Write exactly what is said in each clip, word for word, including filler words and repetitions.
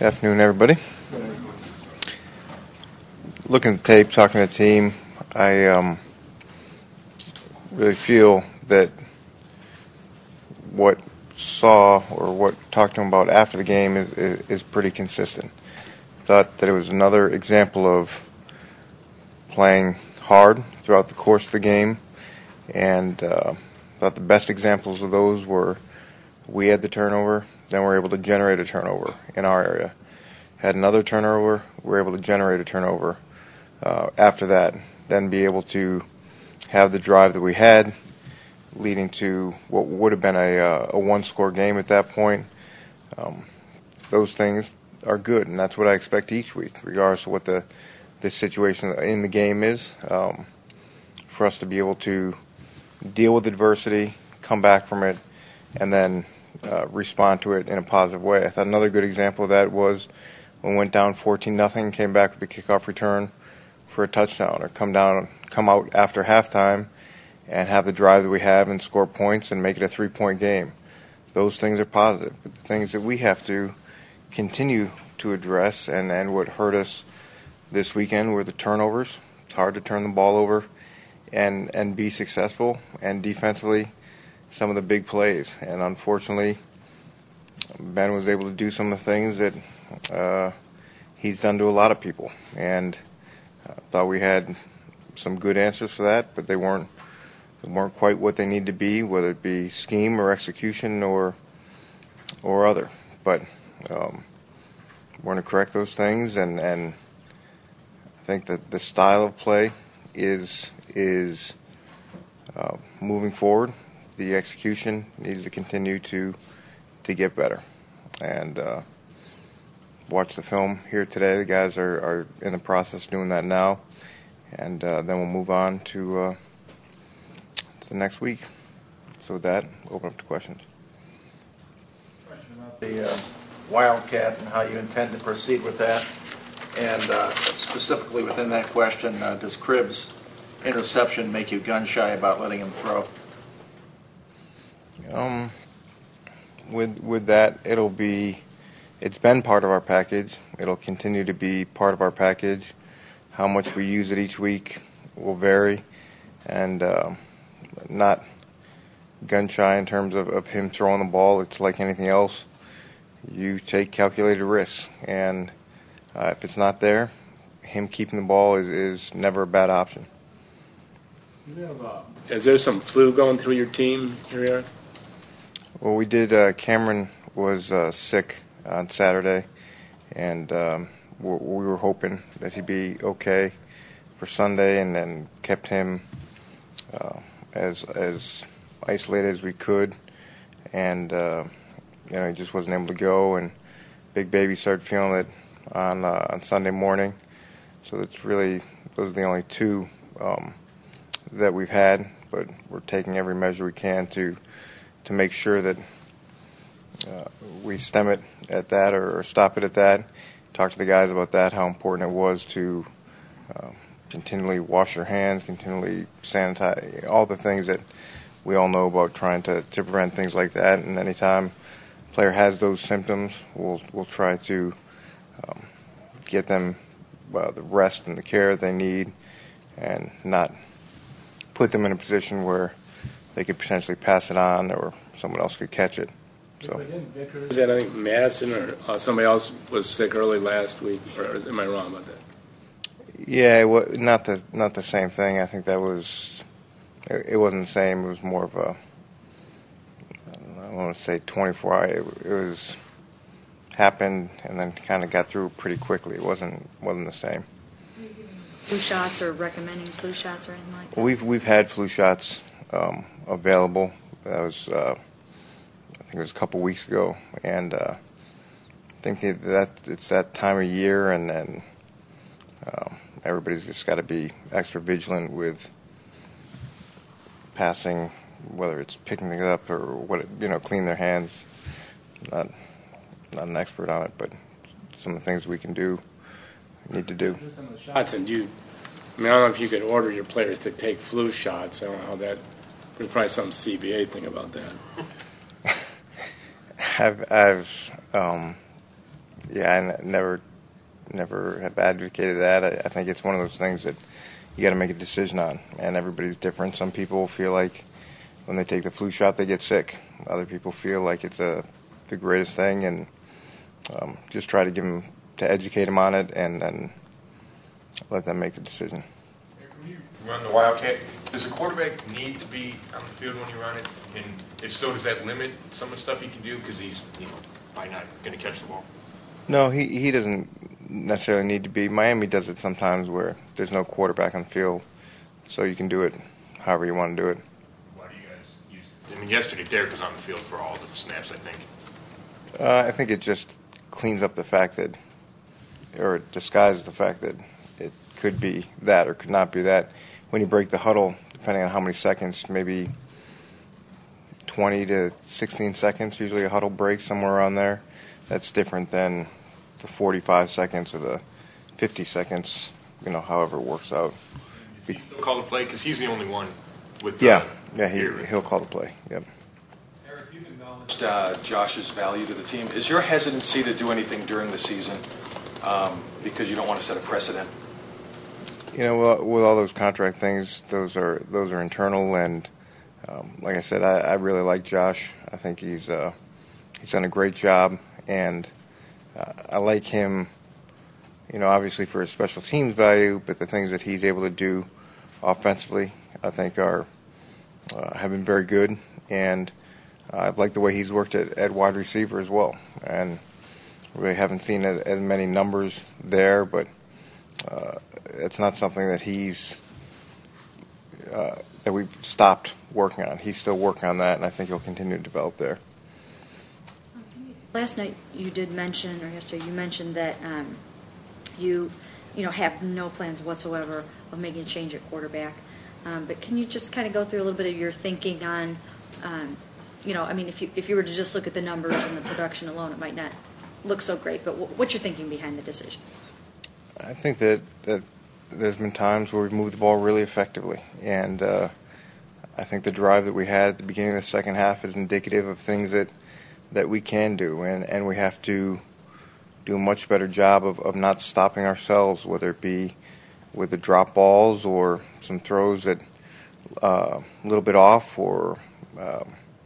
Good afternoon, everybody. Looking at the tape, talking to the team, I um, really feel that what saw or what talked to him about after the game is, is, is pretty consistent. Thought that it was another example of playing hard throughout the course of the game, and uh, thought the best examples of those were we had the turnover, then we were able to generate a turnover in our area. Had another turnover, we were able to generate a turnover uh, after that, then be able to have the drive that we had, leading to what would have been a, uh, a one-score game at that point. Um, those things are good, and that's what I expect each week, regardless of what the, the situation in the game is, um, for us to be able to deal with adversity, come back from it, and then uh, respond to it in a positive way. I thought another good example of that was when we went down fourteen nothing, came back with the kickoff return for a touchdown, or come down, come out after halftime and have the drive that we have and score points and make it a three-point game. Those things are positive. But the things that we have to continue to address, and, and what hurt us this weekend were the turnovers. It's hard to turn the ball over and, and be successful, and defensively, some of the big plays. And unfortunately, Ben was able to do some of the things that uh, he's done to a lot of people. And I thought we had some good answers for that, but they weren't they weren't quite what they need to be, whether it be scheme or execution or or other. But um, we're going to correct those things, and, and I think that the style of play is is uh, moving forward. The execution needs to continue to to get better. And uh, watch the film here today. The guys are, are in the process of doing that now. And uh, then we'll move on to, uh, to the next week. So with that, open up to questions. Question about the uh, Wildcat and how you intend to proceed with that. And uh, specifically within that question, uh, does Cribbs' interception make you gun-shy about letting him throw? Um, with with that, it'll be, it's been part of our package. It'll continue to be part of our package. How much we use it each week will vary, and uh, not gun shy in terms of, of him throwing the ball. It's like anything else. You take calculated risks, and uh, if it's not there, him keeping the ball is, is never a bad option. Is there some flu going through your team here? Well, we did. Uh, Cameron was uh, sick on Saturday, and um, we, we were hoping that he'd be okay for Sunday, and then kept him uh, as as isolated as we could. And uh, you know, he just wasn't able to go. And Big Baby started feeling it on uh, on Sunday morning. So that's really, those are the only two um, that we've had. But we're taking every measure we can to. to make sure that uh, we stem it at that, or, or stop it at that. Talk to the guys about that, how important it was to uh, continually wash your hands, continually sanitize, all the things that we all know about trying to, to prevent things like that. And anytime a player has those symptoms, we'll we'll try to um, get them uh, the rest and the care they need, and not put them in a position where they could potentially pass it on, or someone else could catch it. So, Is that, I think, Madison or uh, somebody else was sick early last week, or am I wrong about that? Yeah, it was not the not the same thing. I think that was it, it wasn't the same. It was more of a, I don't know, I want to say twenty-four hour. It, it was happened and then kind of got through pretty quickly. It wasn't wasn't the same. Flu shots, or recommending flu shots or anything like that? We've we've had flu shots um, available. That was uh, I think it was a couple weeks ago, and uh, I think that, that it's that time of year, and then um, everybody's just got to be extra vigilant with passing, whether it's picking it up or what, you know, clean their hands. Not not an expert on it, but some of the things we can do, need to do. Some of the shots, and you, I mean, I don't know if you could order your players to take flu shots. I don't know how that. There's probably some C B A thing about that. I've, I've, um, Yeah, I n- never, never have advocated that. I, I think it's one of those things that you got to make a decision on, and everybody's different. Some people feel like when they take the flu shot they get sick. Other people feel like it's a the greatest thing, and um, just try to give them to educate them on it, and then let them make the decision. When you run the Wildcat, does a quarterback need to be on the field when you run it? And if so, does that limit some of the stuff he can do because he's, you know, probably not going to catch the ball? No, he he doesn't necessarily need to be. Miami does it sometimes where there's no quarterback on the field, so you can do it however you want to do it. Why do you guys use it? I mean, yesterday Derek was on the field for all the snaps, I think. Uh, I think it just cleans up the fact that, or it disguises the fact that it could be that or could not be that. When you break the huddle, depending on how many seconds, maybe twenty to sixteen seconds, usually a huddle breaks somewhere around there. That's different than the forty-five seconds or the fifty seconds, you know, however it works out. Does he still call the play? Because he's the only one with the Yeah, yeah, he, ear. he'll call the play, yep. Eric, you've acknowledged uh, Josh's value to the team. Is your hesitancy to do anything during the season um, because you don't want to set a precedent? You know, well, with all those contract things, those are those are internal, and um, like I said, I, I really like Josh. I think he's uh, he's done a great job, and uh, I like him. You know, obviously for his special teams value, but the things that he's able to do offensively, I think are uh, have been very good, and uh, I've liked the way he's worked at, at wide receiver as well. And we haven't seen as, as many numbers there, but uh, it's not something that he's uh, that we've stopped working on. He's still working on that, and I think he'll continue to develop there. Last night you did mention, or yesterday you mentioned that um, you, you know, have no plans whatsoever of making a change at quarterback. Um, but can you just kind of go through a little bit of your thinking on, um, you know, I mean, if you if you were to just look at the numbers and the production alone, it might not look so great. But w- what's your thinking behind the decision? I think that, that there's been times where we've moved the ball really effectively, and uh, I think the drive that we had at the beginning of the second half is indicative of things that, that we can do, and, and we have to do a much better job of, of not stopping ourselves, whether it be with the drop balls or some throws that uh, a little bit off, or um,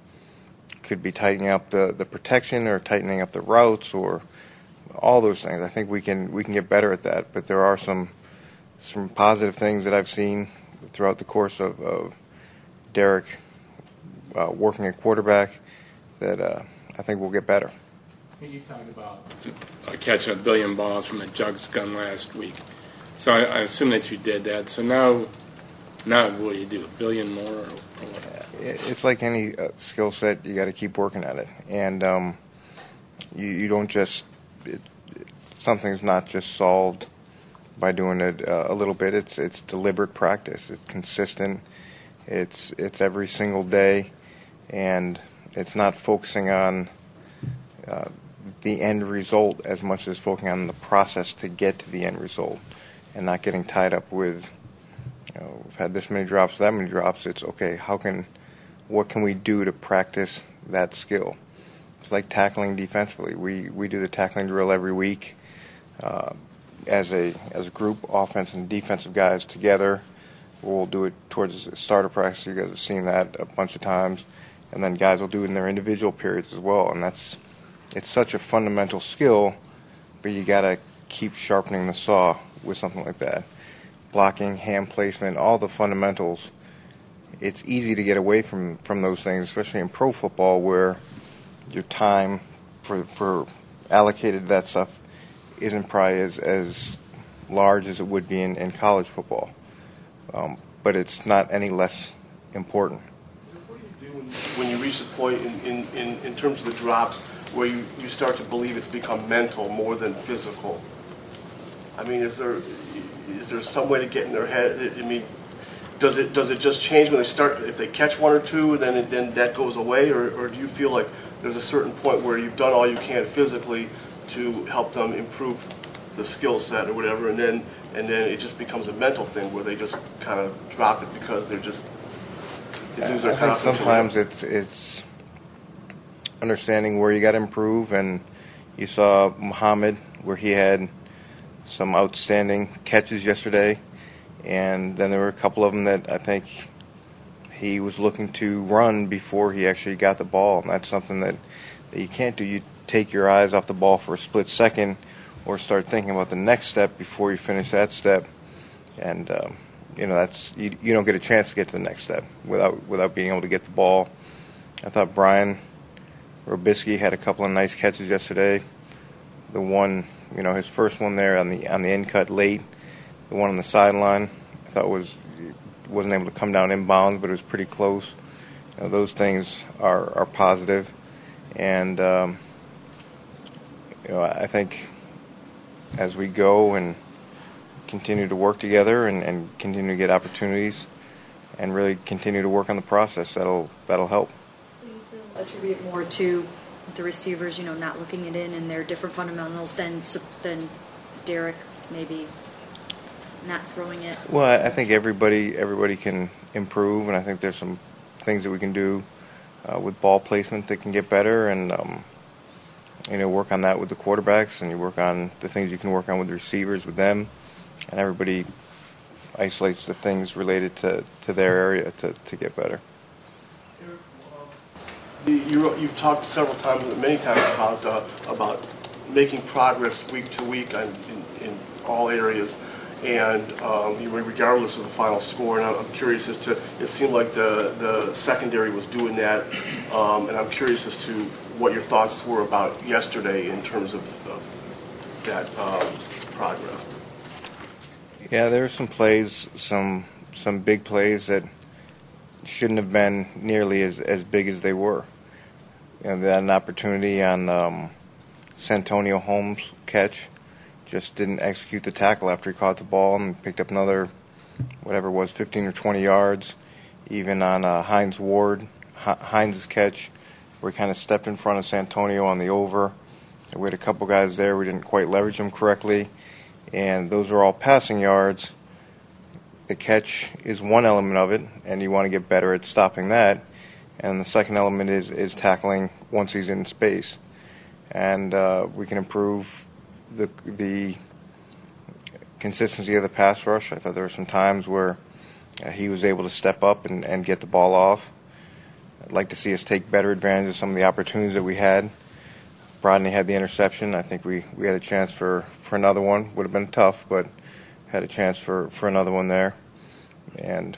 could be tightening up the, the protection or tightening up the routes, or all those things. I think we can we can get better at that, but there are some some positive things that I've seen throughout the course of, of Derek uh, working at quarterback that uh, I think we'll get better. You talked about uh, catching a billion balls from a jugs gun last week. So I, I assume that you did that. So now, now what do you do? A billion more, or, or what? It's like any uh, skill set; you got to keep working at it, and um, you you don't just it, something's not just solved by doing it uh, a little bit. It's it's deliberate practice. It's consistent. It's it's every single day, and it's not focusing on uh, the end result as much as focusing on the process to get to the end result, and not getting tied up with, you know, we've had this many drops, that many drops. It's okay. How can what can we do to practice that skill? It's like tackling defensively. We we do the tackling drill every week uh, as a as a group, offense and defensive guys together. We'll do it towards the start of practice. You guys have seen that a bunch of times, and then guys will do it in their individual periods as well. And that's it's such a fundamental skill, but you got to keep sharpening the saw with something like that. Blocking, hand placement, all the fundamentals. It's easy to get away from, from those things, especially in pro football, where your time for for allocated to that stuff isn't probably as, as large as it would be in, in college football. Um, but it's not any less important. What do you do when, when you reach the point in, in, in, in terms of the drops where you, you start to believe it's become mental more than physical? I mean, is there is there some way to get in their head? I mean, does it does it just change when they start, if they catch one or two, then it, then that goes away, or, or do you feel like there's a certain point where you've done all you can physically to help them improve the skill set or whatever, and then and then it just becomes a mental thing where they just kind of drop it because they're just they lose their I think confidence? sometimes it's it's understanding where you got to improve, and You saw Muhammad, where he had some outstanding catches yesterday, and then there were a couple of them that I think he was looking to run before he actually got the ball, and that's something that, that you can't do. You take your eyes off the ball for a split second or start thinking about the next step before you finish that step, and um, you know that's you, you don't get a chance to get to the next step without without being able to get the ball. I thought Brian Robisky had a couple of nice catches yesterday. The one, you know, his first one there on the on the end cut late, the one on the sideline, I thought was wasn't able to come down inbounds, but it was pretty close. You know, those things are are positive, and um, you know, I think as we go and continue to work together and, and continue to get opportunities and really continue to work on the process, that'll that'll help. So you still attribute more to the receivers, you know, not looking it in and their different fundamentals than than Derek maybe not throwing it? Well, I think everybody everybody can improve, and I think there's some things that we can do uh, with ball placement that can get better, and um, you know, work on that with the quarterbacks, and you work on the things you can work on with the receivers with them, and everybody isolates the things related to, to their area to, to get better. You, you've talked several times, many times about uh, about making progress week to week on, in, in all areas, and um, you know, regardless of the final score. And I'm curious as to, it seemed like the, the secondary was doing that, um, and I'm curious as to what your thoughts were about yesterday in terms of, of that um, progress. Yeah, there were some plays, some some big plays that shouldn't have been nearly as, as big as they were. You know, they had an opportunity on um, Santonio Holmes' catch, just didn't execute the tackle after he caught the ball and picked up another, whatever it was, fifteen or twenty yards. Even on uh, Hines Ward, Hines' catch, where he kind of stepped in front of Santonio on the over. We had a couple guys there. We didn't quite leverage them correctly, and those are all passing yards. The catch is one element of it, and you want to get better at stopping that. And the second element is, is tackling once he's in space. And uh, we can improve the the consistency of the pass rush. I thought there were some times where uh, he was able to step up and, and get the ball off. I'd like to see us take better advantage of some of the opportunities that we had. Rodney had the interception. I think we, we had a chance for, for another one. Would have been tough, but had a chance for, for another one there. And,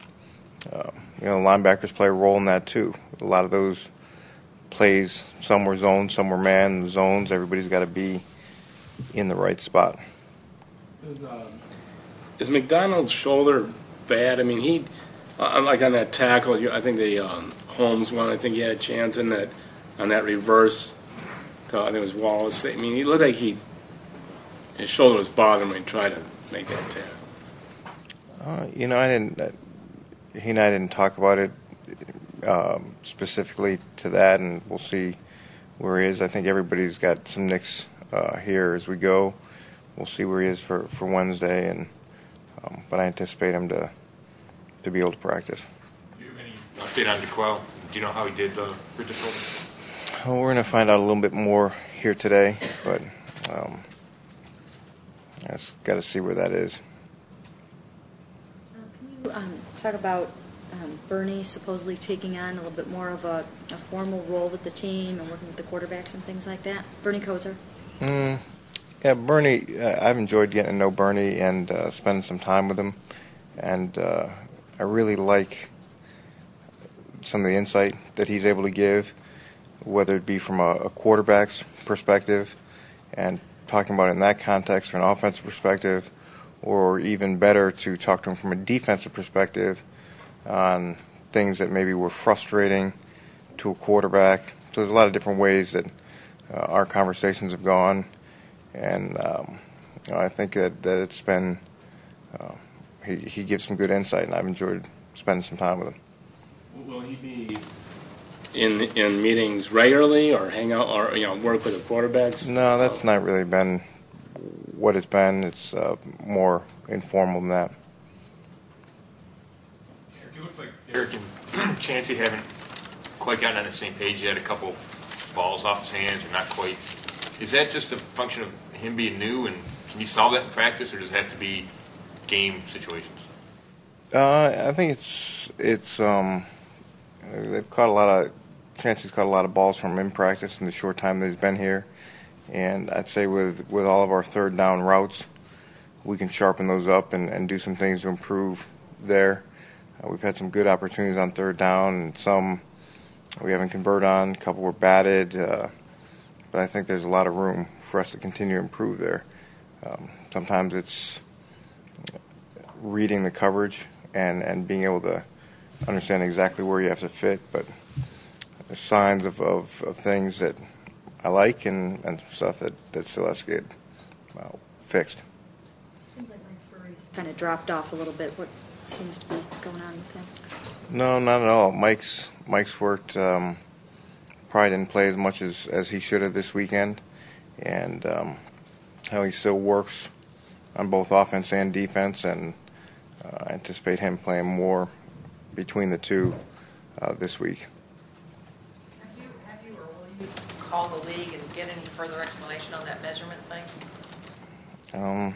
uh, you know, linebackers play a role in that too. A lot of those plays, some were zone, some were man. The zones, everybody's got to be in the right spot. Is, uh, is McDonald's shoulder bad? I mean, he, uh, like on that tackle, I think the um, Holmes one, I think he had a chance in that, on that reverse. To, I think it was Wallace. I mean, he looked like he, his shoulder was bothering him when he tried to make that tackle. Uh, you know, I didn't. Uh, he and I didn't talk about it um, specifically to that, and we'll see where he is. I think everybody's got some nicks uh, here as we go. We'll see where he is for, for Wednesday, and um, but I anticipate him to to be able to practice. Do you have any update on DeQuell? Do you know how he did uh, with the shoulder? Well, we're going to find out a little bit more here today, but um, I just got to see where that is. Can you um, talk about um, Bernie supposedly taking on a little bit more of a, a formal role with the team and working with the quarterbacks and things like that? Bernie Kosar? Mm, yeah, Bernie, uh, I've enjoyed getting to know Bernie and uh, spending some time with him. And uh, I really like some of the insight that he's able to give, whether it be from a, a quarterback's perspective and talking about it in that context from an offensive perspective, or even better to talk to him from a defensive perspective on things that maybe were frustrating to a quarterback. So there's a lot of different ways that uh, our conversations have gone, and um, you know, I think that, that it's been, uh, he, he gives some good insight, and I've enjoyed spending some time with him. Will he be in in meetings regularly, or hang out, or you know, work with the quarterbacks? No, that's not really been what it's been. It's uh, more informal than that. It looks like Derek and Chancey haven't quite gotten on the same page yet. A couple balls off his hands, or not quite is that just a function of him being new, and can you solve that in practice, or does it have to be game situations? Uh, I think it's it's um, they've caught a lot of chances, caught a lot of balls from him in practice in the short time that he's been here, and I'd say with with all of our third down routes, we can sharpen those up and, and do some things to improve there. Uh, we've had some good opportunities on third down, and some we haven't converted on. A couple were batted, uh, but I think there's a lot of room for us to continue to improve there. Um, sometimes it's reading the coverage and, and being able to understand exactly where you have to fit, but there's signs of, of, of things that I like and, and stuff that, that still has to get well, fixed. Seems like Mike Furry's kind of dropped off a little bit. What seems to be going on with him? No, not at all. Mike's Mike's worked. Um, probably didn't play as much as, as he should have this weekend, and um, how he still works on both offense and defense, and uh, I anticipate him playing more between the two uh, this week. Have you, have you or will you call the league and get any further explanation on that measurement thing? Um,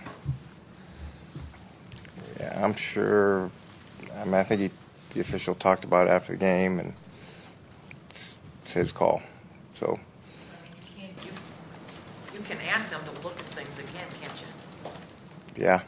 yeah, I'm sure. I mean, I think he, the official talked about it after the game, and it's, it's his call. So. I mean, you, can't, you, you can ask them to look at things again, can't you? Yeah.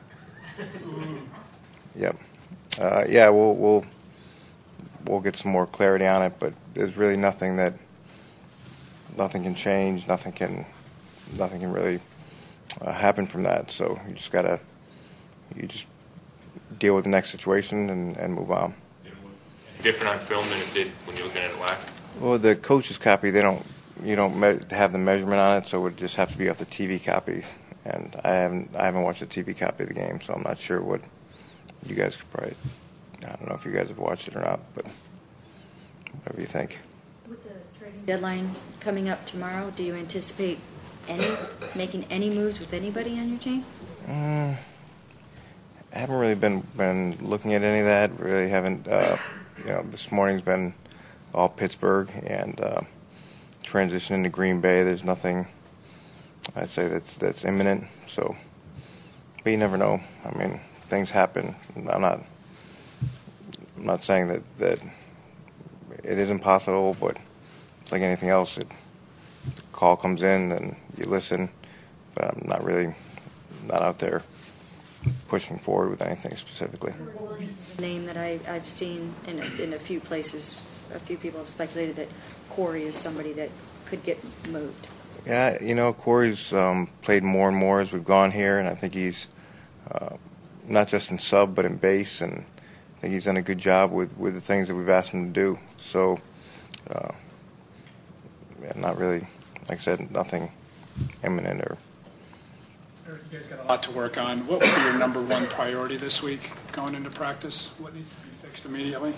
Yep. Uh, yeah, we'll we'll we'll get some more clarity on it, but there's really nothing that nothing can change, nothing can nothing can really uh, happen from that. So you just gotta you just deal with the next situation and, and move on. Different on film than it did when you were looking at it live? Well, the coach's copy, they don't you don't me- have the measurement on it, so it would just have to be off the T V copy. And I haven't I haven't watched the T V copy of the game, so I'm not sure what you guys could probably. I don't know if you guys have watched it or not, but whatever you think. With the trading deadline coming up tomorrow, do you anticipate any making any moves with anybody on your team? Mm, I haven't really been been looking at any of that. Really haven't. Uh, you know, this morning's been all Pittsburgh and uh, transitioning to Green Bay. There's nothing I'd say that's that's imminent. So, but you never know. I mean, things happen. I'm not. I'm not saying that, that it is impossible, but it's like anything else. It, the call comes in and you listen, but I'm not really not out there pushing forward with anything specifically. A name that I, I've seen in a, in a few places. A few people have speculated that Corey is somebody that could get moved. Yeah, you know, Corey's um, played more and more as we've gone here, and I think he's uh, not just in sub but in base, and I think he's done a good job with, with the things that we've asked him to do. So, uh, yeah, not really, like I said, nothing imminent. Or You guys got a lot to work on. What would be your number one priority this week going into practice? What needs to be fixed immediately?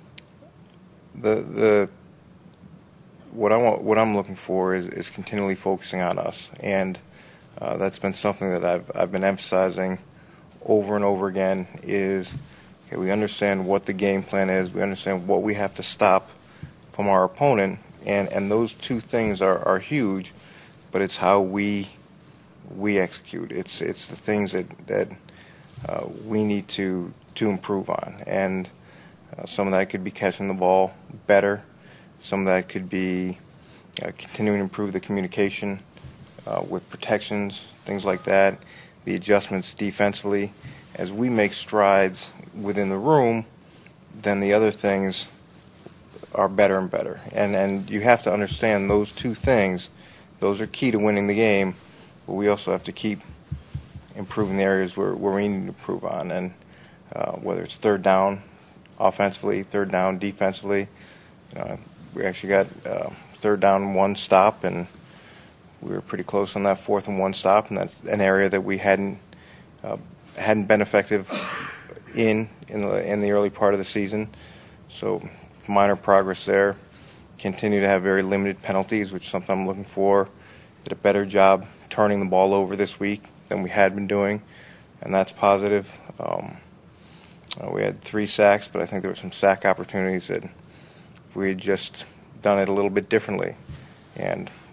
The the what I want, what I'm looking for is, is continually focusing on us, and uh, that's been something that I've I've been emphasizing over and over again. Is okay, we understand what the game plan is. We understand what we have to stop from our opponent, and, and those two things are, are huge. But it's how we we execute. It's it's the things that that uh, we need to to improve on, and uh, some of that could be catching the ball better. Some of that could be uh, continuing to improve the communication uh, with protections, things like that. The adjustments defensively. As we make strides within the room, then the other things are better and better. And and you have to understand those two things. Those are key to winning the game. But we also have to keep improving the areas where, where we need to improve on. And uh, whether it's third down offensively, third down defensively. You know, we actually got uh, third down one stop, and we were pretty close on that fourth and one stop. And that's an area that we hadn't uh, hadn't been effective in in the in the early part of the season. So minor progress there. Continue to have very limited penalties, which is something I'm looking for. Did a better job turning the ball over this week than we had been doing, and that's positive. Um, uh, we had three sacks, but I think there were some sack opportunities that if we had just done it a little bit differently and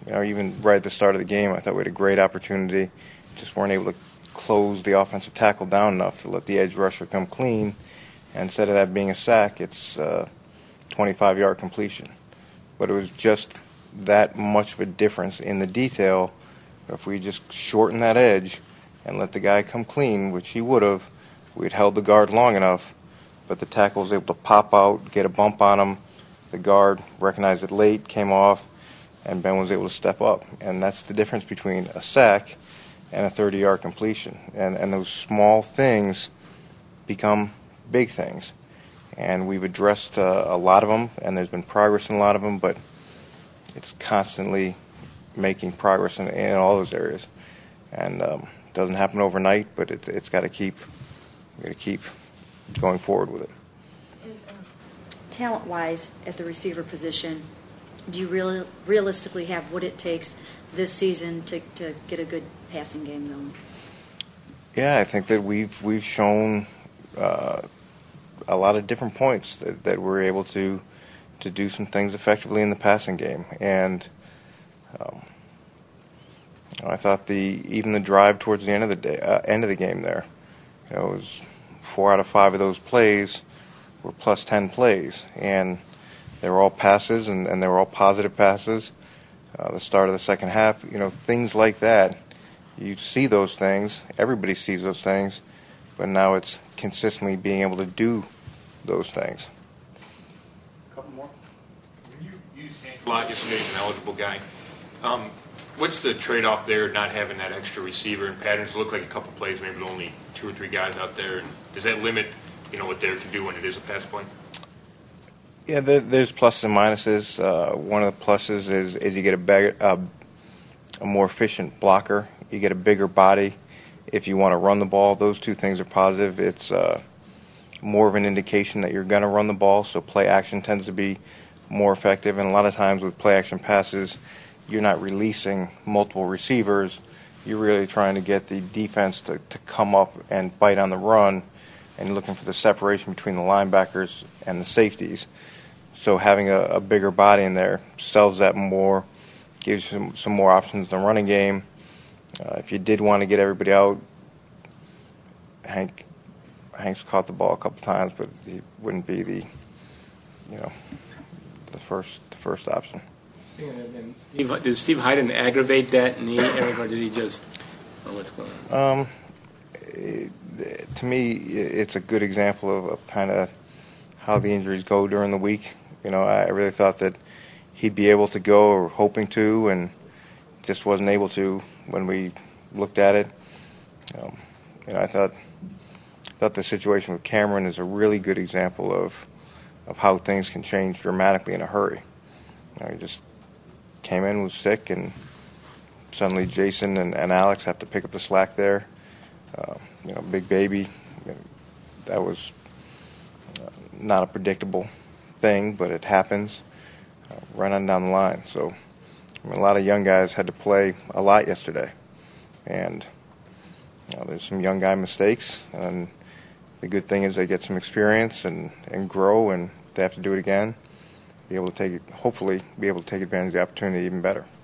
You know, even right at the start of the game, I thought we had a great opportunity. Just weren't able to close the offensive tackle down enough to let the edge rusher come clean. And instead of that being a sack, it's a twenty-five-yard completion. But it was just that much of a difference in the detail. If we just shorten that edge and let the guy come clean, which he would have, we'd held the guard long enough, but the tackle was able to pop out, get a bump on him. The guard recognized it late, came off, and Ben was able to step up. And that's the difference between a sack and a thirty-yard completion. And, and those small things become big things. And we've addressed uh, a lot of them, and there's been progress in a lot of them, but it's constantly making progress in, in all those areas. And um, it doesn't happen overnight, but it, it's got to keep, got to keep going forward with it. Talent-wise, at the receiver position, do you really realistically have what it takes this season to, to get a good passing game going? Yeah, I think that we've we've shown uh, a lot of different points that, that we're able to to do some things effectively in the passing game, and um, you know, I thought the even the drive towards the end of the day, uh, end of the game there, you know, it was four out of five of those plays were plus ten plays, and they were all passes, and, and they were all positive passes. Uh, the start of the second half, you know, things like that. You see those things. Everybody sees those things, but now it's consistently being able to do those things. A couple more. When you use Hank a lot, just so he's an eligible guy, um, what's the trade-off there, not having that extra receiver and patterns? Look like a couple plays, maybe with only two or three guys out there. And does that limit, you know, what they can do when it is a pass play? Yeah, there, there's pluses and minuses. Uh, one of the pluses is, is you get a, better, uh, a more efficient blocker. You get a bigger body if you want to run the ball. Those two things are positive. It's uh, more of an indication that you're going to run the ball, so play action tends to be more effective. And a lot of times with play action passes, you're not releasing multiple receivers. You're really trying to get the defense to, to come up and bite on the run, and looking for the separation between the linebackers and the safeties. So having a, a bigger body in there sells that more, gives you some, some more options in the running game. Uh, if you did want to get everybody out, Hank Hank's caught the ball a couple times, but he wouldn't be the, you know, the first the first option. Steve, did Steve Hyden aggravate that knee, Eric, or did he just? Oh, what's going on? Um, it, to me, it's a good example of, of kind of how the injuries go during the week. You know, I really thought that he'd be able to go, or hoping to, and just wasn't able to when we looked at it. Um, you know, I thought thought the situation with Cameron is a really good example of of how things can change dramatically in a hurry. You know, he just came in, was sick, and suddenly Jason and, and Alex have to pick up the slack there. Uh, you know, big baby, you know, that was uh, not a predictable thing, but it happens uh, right on down the line. So I mean, a lot of young guys had to play a lot yesterday, and you know, there's some young guy mistakes, and the good thing is they get some experience and, and grow, and if they have to do it again, be able to take it, hopefully be able to take advantage of the opportunity even better.